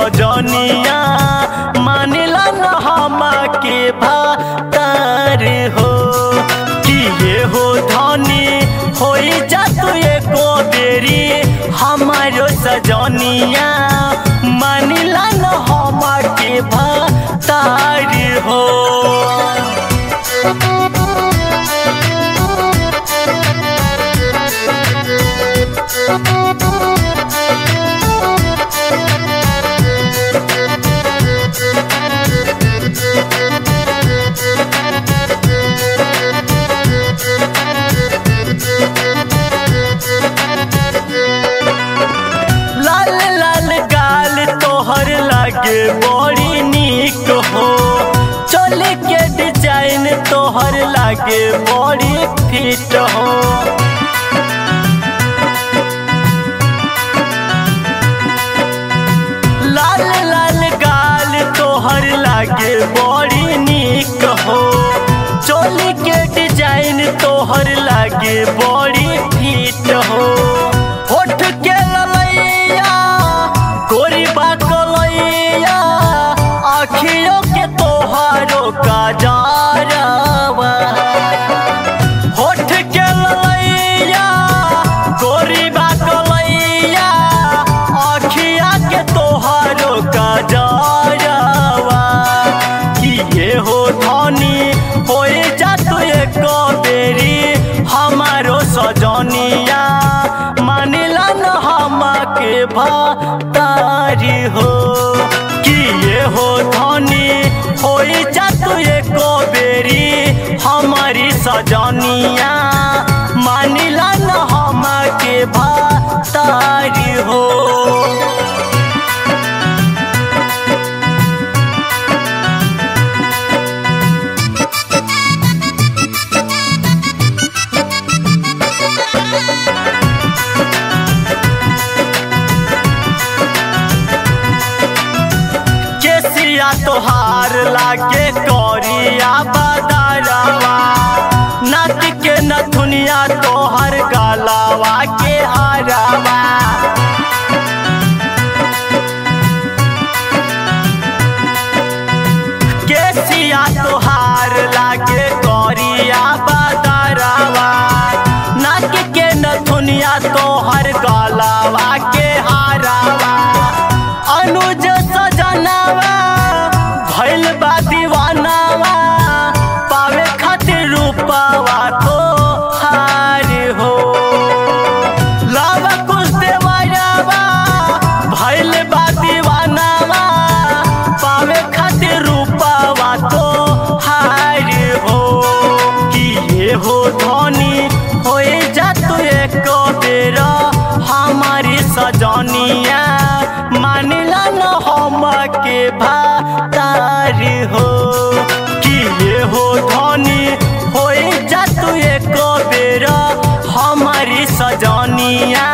सजनिया मानिला न हमके भातार हो कि ये हो धनी होई जा तू एको बेरी हमारो सजनिया मानिला न हमके भातार हो। लाल लाल गाल तोहर लागे बड़ी निक हो, चोली के डिजाइन तोहर लागे बड़ी फिट हो। लाल लाल गाल तोहर लागे बड़ी निक हो, चोली के डिजाइन तोहर लागे बड़ी फिट हो। होठ के ललैया गोरी बाकलैया आँखियों के तोहारो काजरवा। होठ के ललैया गोरी बाकलैया आँखिया के तोहारो काजरवा कि ये हो धनी होई जा तू एको बेरी हमारो सजनिया मानिला न हमके भातार हो कि ये हो धनी होई जा तू एको बेरी हमारी सजनिया मानिला न हमके भातार हो। केसिया तोहार लागे करिया बदरवा, नाक के नथुनिया तोहर गलवा के हरवा। केसिया तोहार लागे करिया बदरवा, नाक के नथुनिया तोहर गलवा के हरवा। अनुज सजनवा भइल बा दीवानवा, पावे खातिर रूपवा तोहार हो। लव कुछ देवरवा भइल बा दीवानवा, पावे खातिर रूपवा तोहार हो कि ये हो धनी होई जा तू एको बेरा हमारी सजनिया मानिला न हमके भातार हो कि ये हो धनी होई जा तू एको बेरा हमारी सजनिया